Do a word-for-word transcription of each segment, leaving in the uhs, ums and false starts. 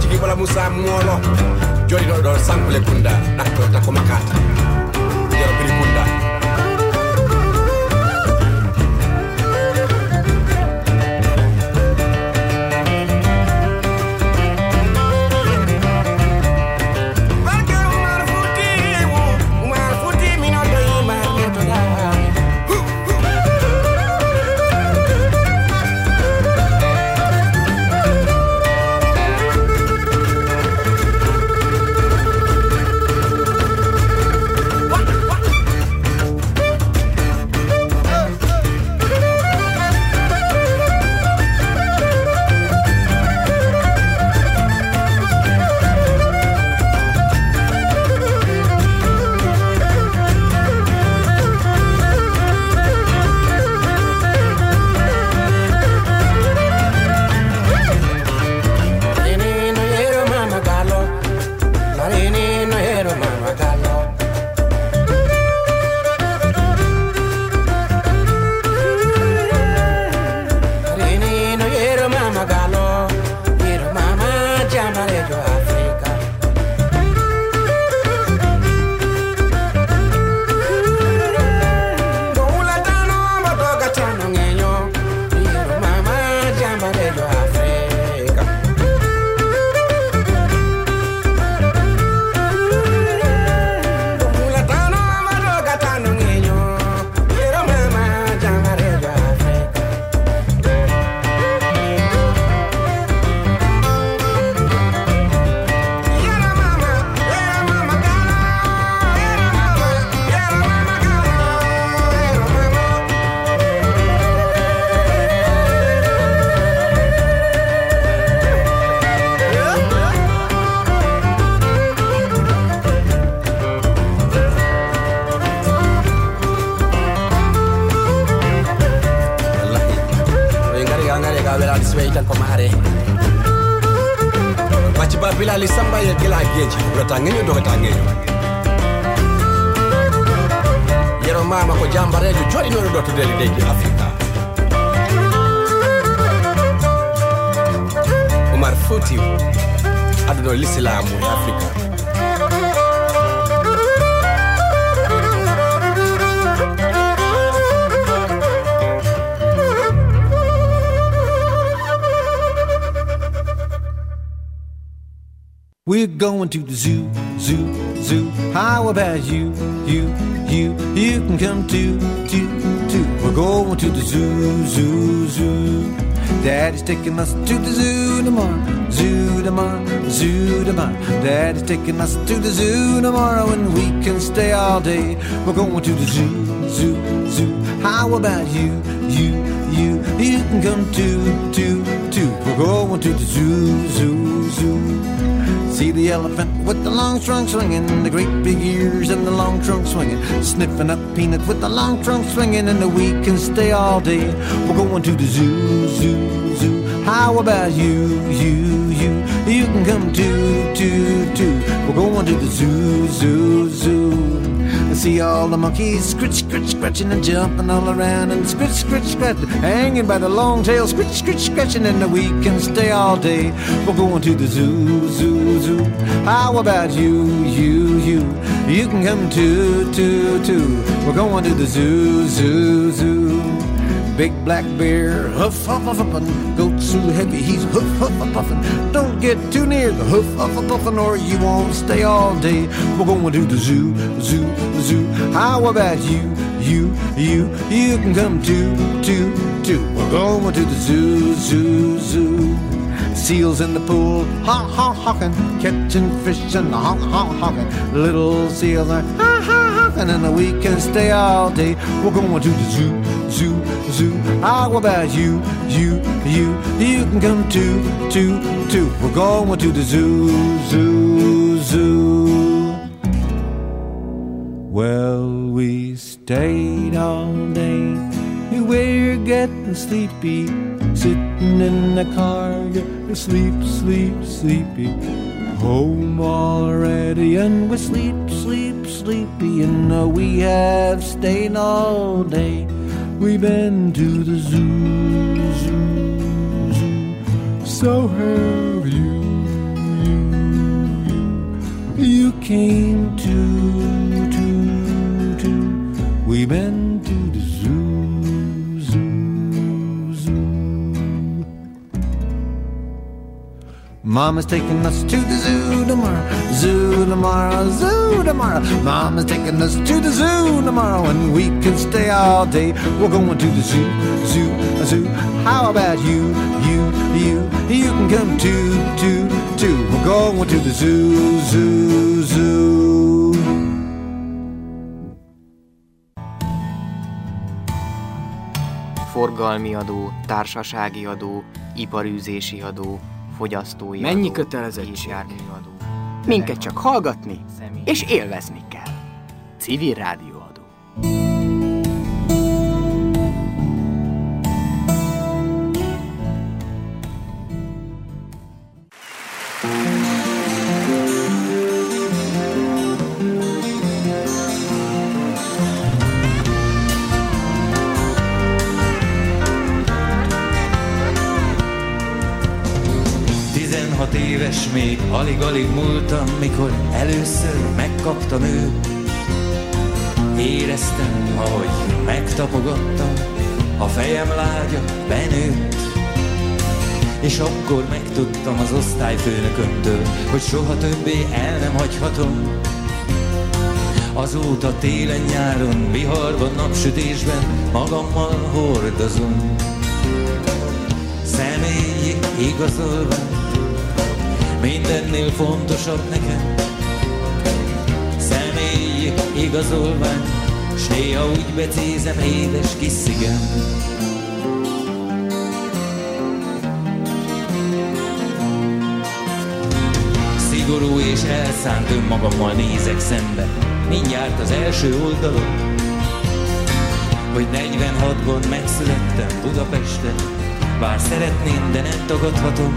tigi bala musa molo jodi do do sampule kunda dakto tako makata yero biri kunda Bilali samba ye kila geji rotangenyo do rotangenyo yero mama ko jamba rejo jodi no do to deli deji Afrika Omar Futi aduno l'Islamu in Afrika We're going to the zoo, zoo, zoo. How about you, you, you? You can come too, too, too. We're going to the zoo, zoo, zoo. Daddy's taking us to the zoo tomorrow, zoo tomorrow, zoo tomorrow. Daddy's taking us to the zoo tomorrow, and we can stay all day. We're going to the zoo, zoo, zoo. How about you, you, you? You can come too, too, too. We're going to the zoo, zoo, zoo. See the elephant with the long trunk swinging, the great big ears and the long trunk swinging, sniffing up peanut with the long trunk swinging, and we can stay all day. We're going to the zoo, zoo, zoo. How about you, you, you? You can come too, too, too. We're going to the zoo, zoo, zoo. See all the monkeys scritch, scritch, scratching and jumping all around and scritch, scritch, scratching, hanging by the long tail, scritch, scritch, scratching, and we can stay all day. We're going to the zoo, zoo, zoo. How about you, you, you? You can come too, too, too. We're going to the zoo, zoo, zoo. Big black bear, huff, huff, huff, huffin'. Goat so heavy, he's hoof, huff, huff, puffin'. Don't get too near the hoof, huff, huff, puffin', or you won't stay all day. We're going to the zoo, zoo, zoo. How about you, you, you? You can come too, too, too. We're going to the zoo, zoo, zoo. Seals in the pool, ha, ha, hawkin'. Catching fish and ha, ha, hawkin'. Little seals are ha, ha, hawkin', and we can stay all day. We're going to the zoo, zoo, zoo. How about you, you, you? You can come too, too, too. We're going to the zoo, zoo, zoo. Well, we stayed all day. We're getting sleepy, sitting in the car. You're sleep, sleep, sleepy. Home already, and we're sleep, sleep, sleepy. And we have stayed all day. We've been to the zoo, zoo, zoo. So have you, came to, to, to, we've been to the zoo, zoo, zoo. Mama's taking us to the zoo tomorrow, zoo tomorrow, zoo tomorrow. Mama's taking us to the zoo tomorrow, and we can stay all day. We're going to the zoo, zoo, zoo. How about you, you, you? You can come too, too, too. We're going to the zoo, zoo, zoo. Forgalmi adó, társasági adó, iparűzési adó, fogyasztói Mennyi adó, kötelezettség? járműadó. Minket csak hallgatni és élvezni kell. Civil rádióadó. Tizenhat éves még, alig-alig múltam, mikor először megkaptam őt. Éreztem, ahogy megtapogattam, a fejem lágya benőtt. És akkor megtudtam az osztályfőnökömtől, hogy soha többé el nem hagyhatom. Azóta télen-nyáron, viharban, napsütésben magammal hordozom. Személyi igazolvány, mindennél fontosabb nekem. Személyi igazolvány, s néha úgy becézem, édes kis szigem. Szigorú és elszánt önmagammal nézek szembe, mindjárt az első oldalon, hogy negyvenhatban megszülettem Budapesten, bár szeretném, de nem tagadhatom.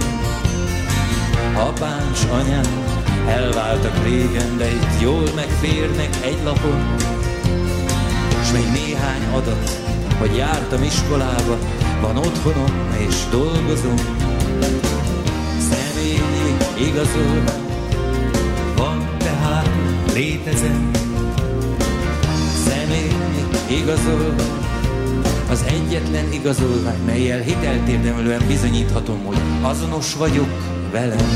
Apám s anyám elváltak régen, de itt jól megférnek egy lapon. S még néhány adat, hogy jártam iskolába, van otthonom és dolgozom. Személyi igazolvány, van tehát létezem. Személyi igazolvány, az egyetlen igazolvány, mellyel hitelt érdemlően bizonyíthatom, hogy azonos vagyok velem.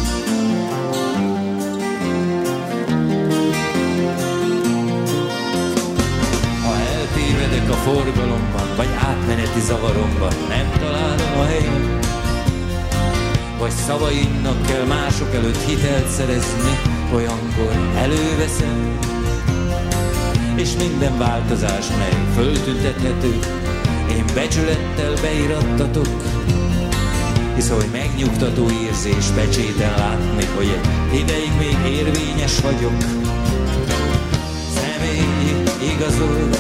Ha eltévedek a forgalomban, vagy átmeneti zavaromban, nem találom a helyem, vagy szavaimnak kell mások előtt hitelt szerezni, olyankor előveszem. És minden változás, mely föltüntethető, én becsülettel beirattatok, hisz hogy megnyugtató érzés pecséten látni, hogy ideig még érvényes vagyok. Személyi igazolvány,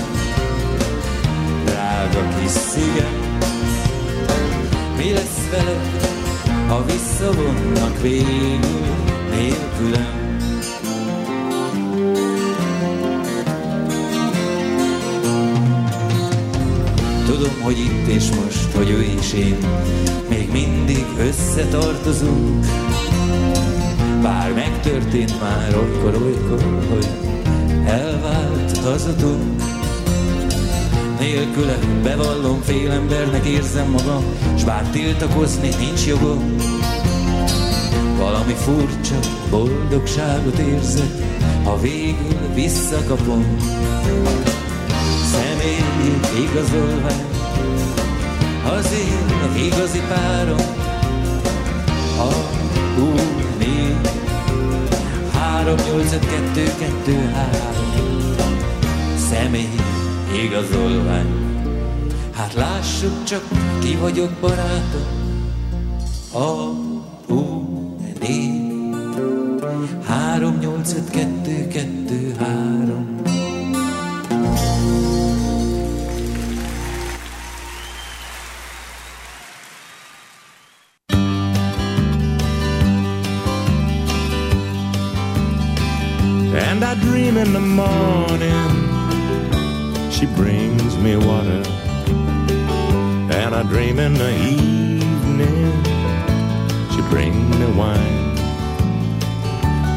drága kis szívem, mi lesz veled, ha visszavonnak végül nélkülem? Tudom, hogy itt és most, hogy ő és én még mindig összetartozunk. Bár megtörtént már olykor-olykor, hogy elvált az utunk. Nélküle bevallom, fél embernek érzem magam, s bár tiltakozni nincs jogom. Valami furcsa boldogságot érzek, ha végül visszakapom. Személyi igazolvány, az én igazi párom, a U négy három nyolc öt kettő kettő három. Személyi igazolvány, hát lássuk csak, ki vagyok barátom, a U négy három nyolc öt kettő kettő három. And I dream in the morning, she brings me water. And I dream in the evening, she brings me wine.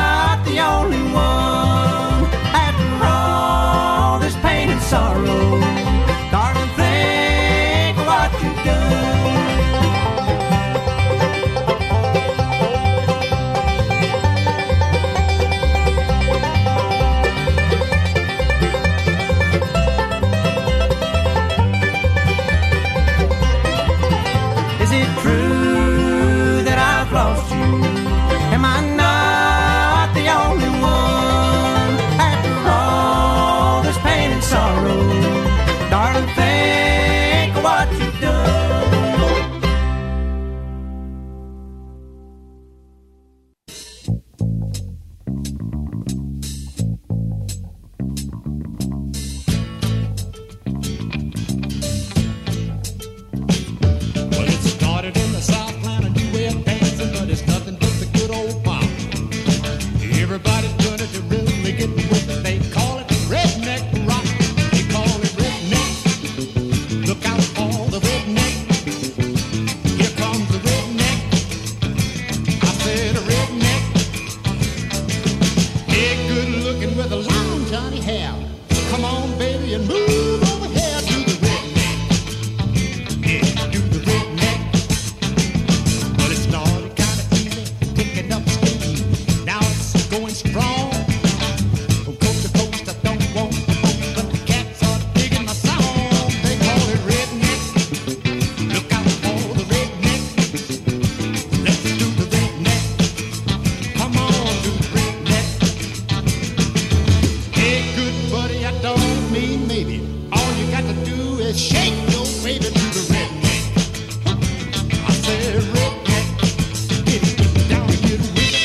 to shake your baby to the redneck. I said redneck, get it, get it down and get with it.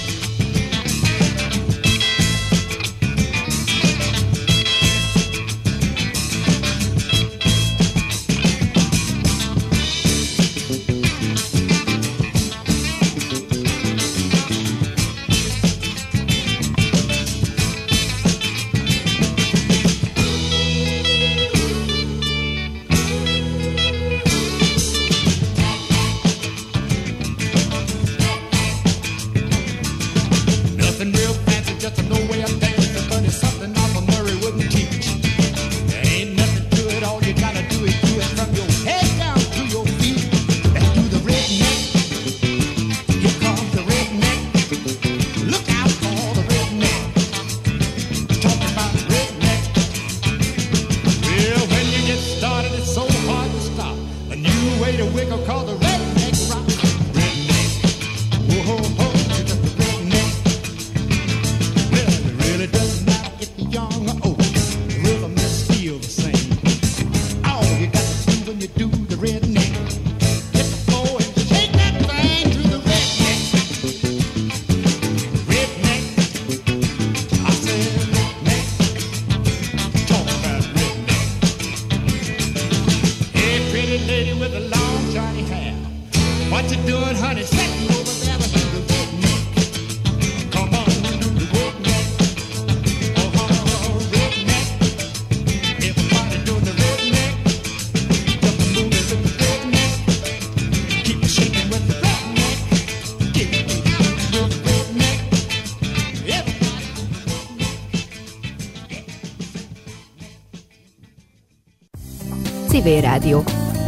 Civil Rádió.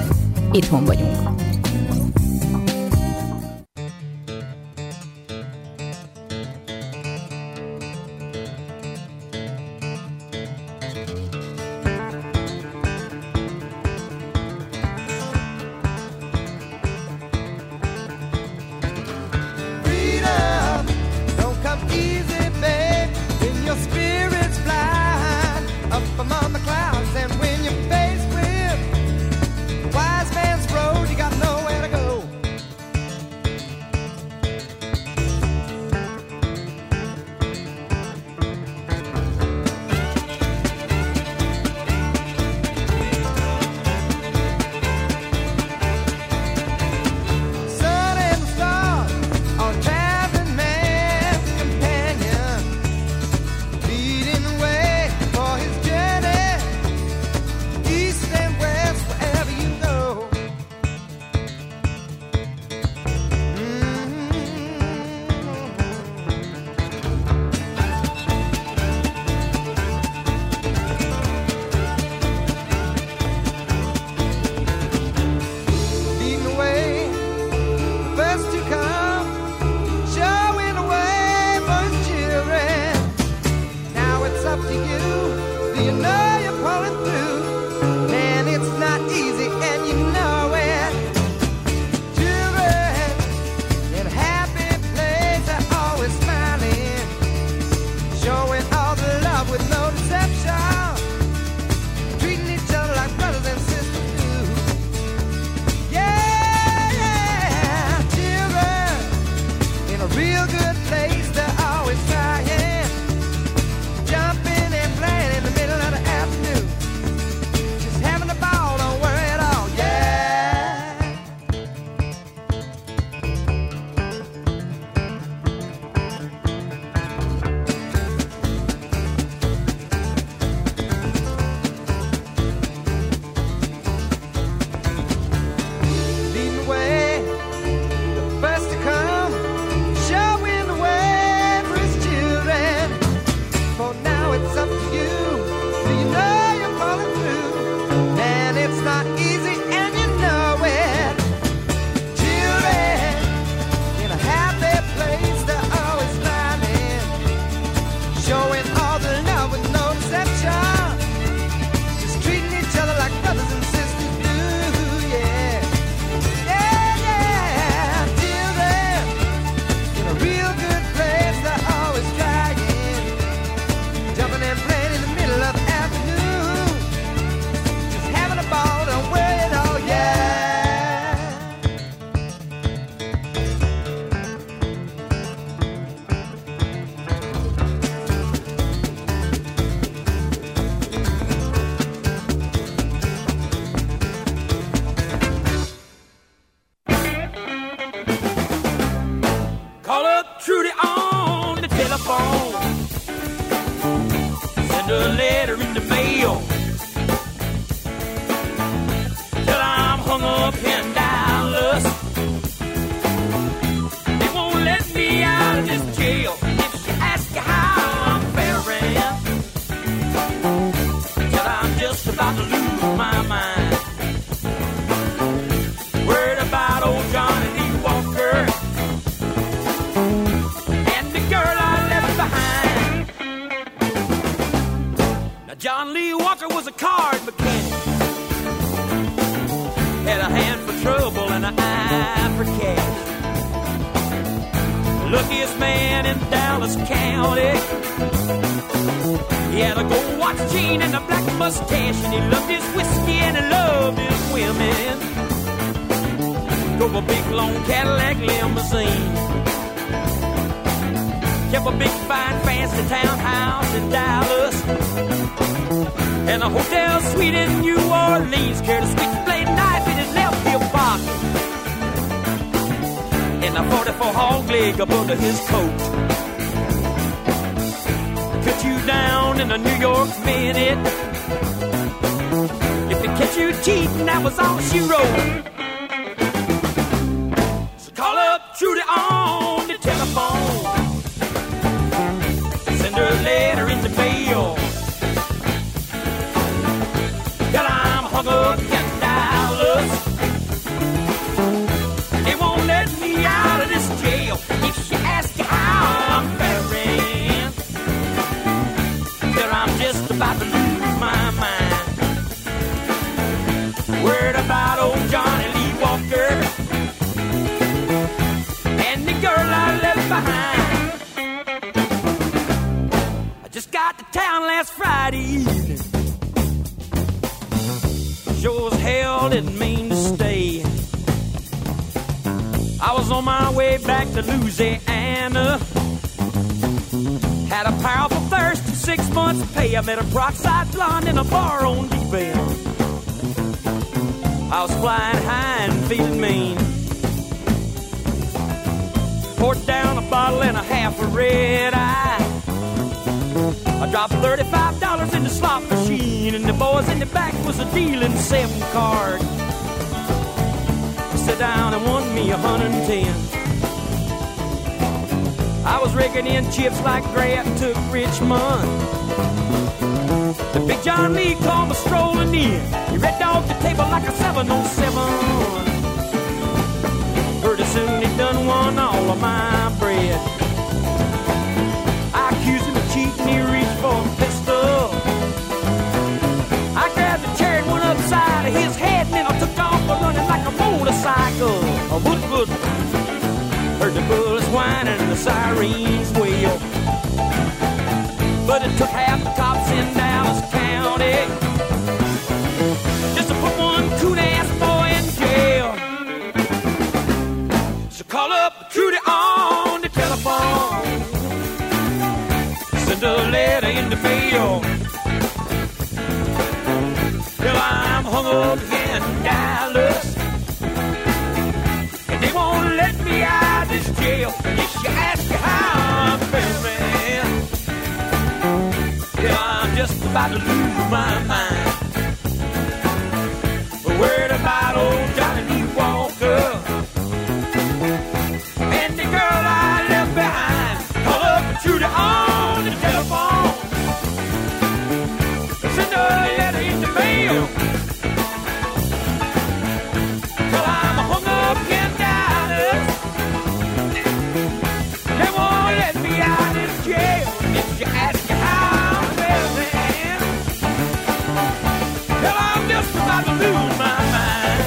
Itthon vagyunk. Among the clouds, and when you're faced with wise man's road, you got for cash. Luckiest man in Dallas County. He had a gold watch chain and a black mustache, and he loved his whiskey and he loved his women. Drove a big long Cadillac limousine. Kept a big fine fancy townhouse in Dallas, and a hotel suite in New Orleans. Carried a switchblade knife in his left hip pocket, and a forty-four hog leg up under his coat. Cut you down in a New York minute. If they catch you cheating, that was all she wrote. So call up Trudy on the telephone. Send her a letter in the mail. Till I'm hung up in Dallas. They won't let me out of this jail. If she asks you how I'm faring, till I'm just about to lose my mind. Word about old Johnny Lee Walker and the girl I left behind. I just got to town last Friday evening. Sure as hell didn't mean to stay. I was on my way back to Louisiana. Had a powerful thirst and six months pay. I met a peroxide blonde in a bar on Deep End. I was flying high and feeling mean. Poured down a bottle and a half of red eye. I dropped thirty-five dollars in the slot machine, and the boys in the back was a dealing seven card. I sat down and won me a hundred and ten. I was raking in chips like Grant took Richmond. The big John Lee called me strolling in. He red dogged the table like a seven oh seven. Pretty soon he done won all of my bread. I accused him of cheating, he reached for a pistol. I grabbed the chair and went upside of his head, and then I took off running like a motorcycle. A wood wood. Heard the bullets whining and the sirens wail. But it took half the cops in Dallas County just to put one coon-ass boy in jail. So call up Trudy on the telephone. Send a letter in the mail. Till I'm hung up in Dallas, and they won't let me out of this jail. If you ask me how I'm feeling, till I'm just about to lose my mind. A word about old Johnny Lee Walker and the girl I left behind. Call up Trudy on the telephone. Send her a letter in the mail. Till I'm hung up in Dallas. They won't let me out of jail. If you ask me how I'm feeling, till I'm just about to lose my mind.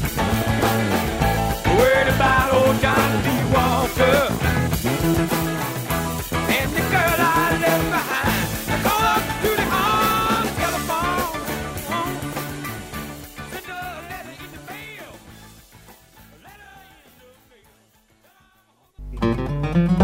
Worried about old Johnny Lee Walker and the girl I left behind. Call up to the on the telephone. Send a letter in the mail. A letter in the mail.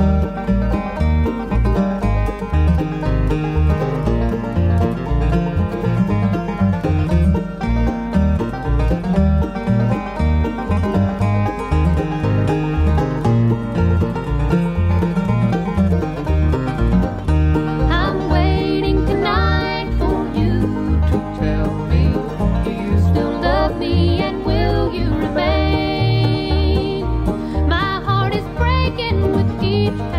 I'm waiting tonight for you to tell me, do you still love me and will you remain? My heart is breaking with each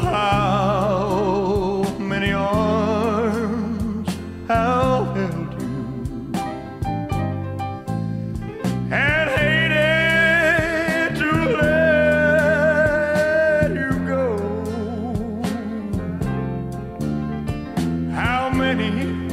how many arms have held you and hated to let you go. How many